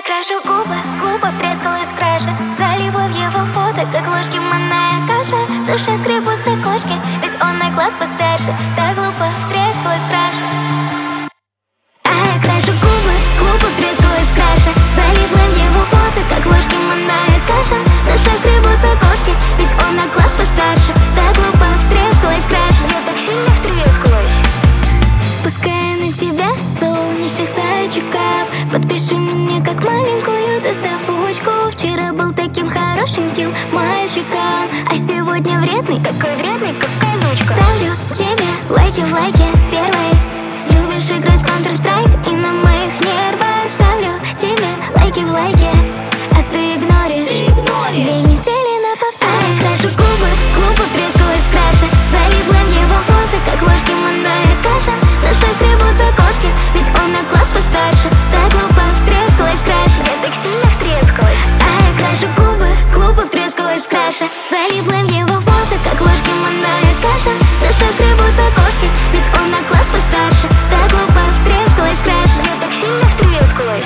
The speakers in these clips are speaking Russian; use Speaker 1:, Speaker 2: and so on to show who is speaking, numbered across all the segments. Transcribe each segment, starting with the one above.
Speaker 1: крашу губы, глупо втрескалась в краше. Залила в его фото, как ложки манная каша. В душе скребутся кошки, ведь он на класс постарше. Так глупо втрескалась в краше. А я крашу губы, глупо втрескалась в краше. Залила в его фото, как ложки манная каша. В душе скребутся кошки, ведь он на класс постарше. Так глупо втрескалась в краше.
Speaker 2: Я так сильно втрескалась.
Speaker 1: Пускай на тебя солнечных зайчиков. Подпиши меня как маленькую доставочку. Вчера был таким хорошеньким мальчиком, а сегодня вредный.
Speaker 2: Такой вредный, как колючка.
Speaker 1: Ставлю тебе лайки в лайке первой. Любишь играть в Counter-Strike и на моих нервах. Ставлю тебе лайки в лайке, а ты игноришь. 2 недели на повтор. А я крашу губы, глупо втрескалась в краше. Залипла в его фото, как ложки манная каша. За 6 скребутся кошки, ведь он на класс постарше. Так глупо втрескалась в краше.
Speaker 2: Я так сильно втрескалась.
Speaker 1: А я крашу губы, глупо втрескалась в краше. Залипла в его фото, как ложки манная каша. За 6 скребутся кошки, ведь он на класс постарше. Так глупо втрескалась в краше.
Speaker 2: Я так сильно втрескалась.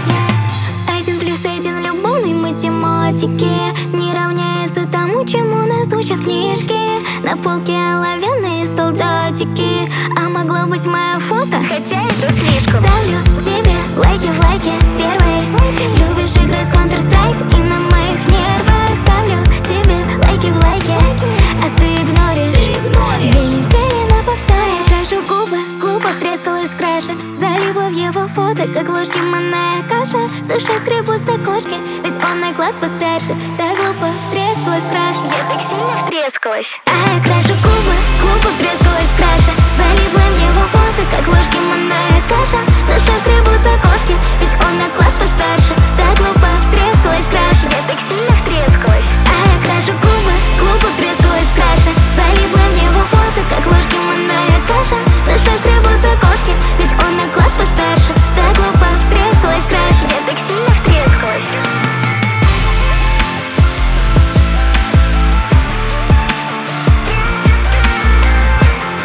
Speaker 1: 1+1 любовной математики не равняется тому, чему нас учат книжки. На полке оловянные солдатики, а могло быть мое фото.
Speaker 2: Хотя это слишком.
Speaker 1: Ставлю тебе лайки в лайке первой. Любишь играть в Counter-Strike и на моих нервах. Ставлю тебе лайки в лайке, а ты игноришь. 2 недели на повторе. Крашу губы, глупо втрескалась в краше. Залипла в его фото, как ложки манная каша. В душе скребутся кошки, ведь он на класс постарше. Так глупо втрескалась в краше.
Speaker 2: Я так сильно втрескалась.
Speaker 1: А я крашу губы, глупо втрескалась в краше. Залипла в его фото, как ложки манная каша. В душе скребутся кошки, ведь он на класс постарше. Так глупо втрескалась в краше.
Speaker 2: Я так сильно втрескалась.
Speaker 1: А я крашу губы, глупо втрескалась в краше. Залипла в его фото, как ложки манная каша. В душе скребутся кошки, ведь он на класс постарше. Так глупо втрескалась в краше.
Speaker 2: Я так сильно втрескалась.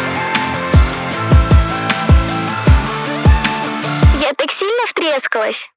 Speaker 2: Я так сильно втрескалась.